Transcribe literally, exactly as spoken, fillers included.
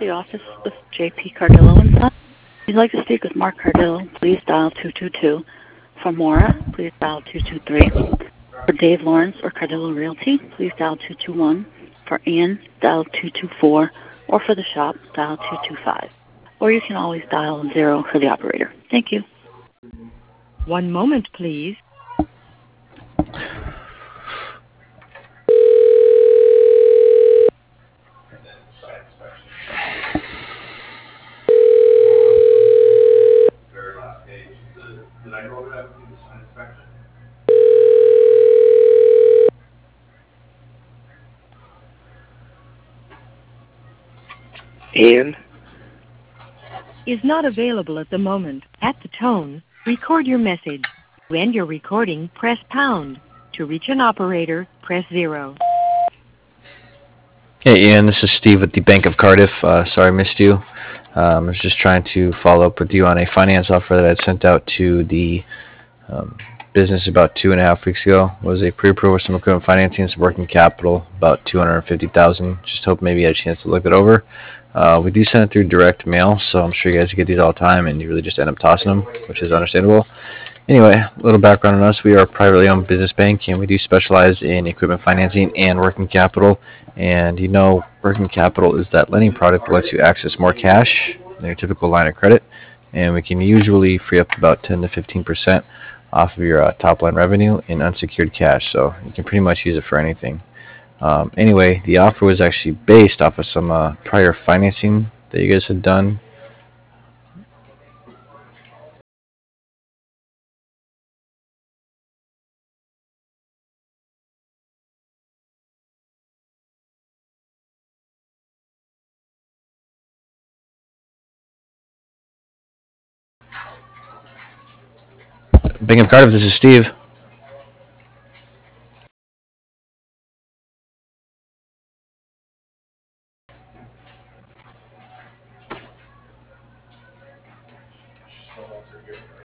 the office with J P Cardillo and Son. If you'd like to speak with Mark Cardillo, please dial two two two. For Maura, please dial two two three. For Dave Lawrence or Cardillo Realty, please dial two two one. For Ian, dial two two four. Or for the shop, dial two two five. Or you can always dial zero for the operator. Thank you. One moment, please. Ian Is not available at the moment. At the tone, record your message. To end your recording, press pound. To reach an operator, press zero. Hey Ian, this is Steve with the Bank of Cardiff. Uh, sorry I missed you. Um, I was just trying to follow up with you on a finance offer that I sent out to the um, business about two and a half weeks ago. It was a pre-approval with some equipment financing and some working capital, about two hundred fifty thousand dollars. Just hope maybe you had a chance to look it over. Uh, we do send it through direct mail, so I'm sure you guys get these all the time and you really just end up tossing them, which is understandable. Anyway, a little background on us. We are a privately owned business bank, and we do specialize in equipment financing and working capital. And you know, working capital is that lending product that lets you access more cash than your typical line of credit. And we can usually free up about ten to fifteen percent off of your uh, top line revenue in unsecured cash. So you can pretty much use it for anything. Um, anyway, the offer was actually based off of some uh, prior financing that you guys had done. Bank of Cardiff, this is Steve.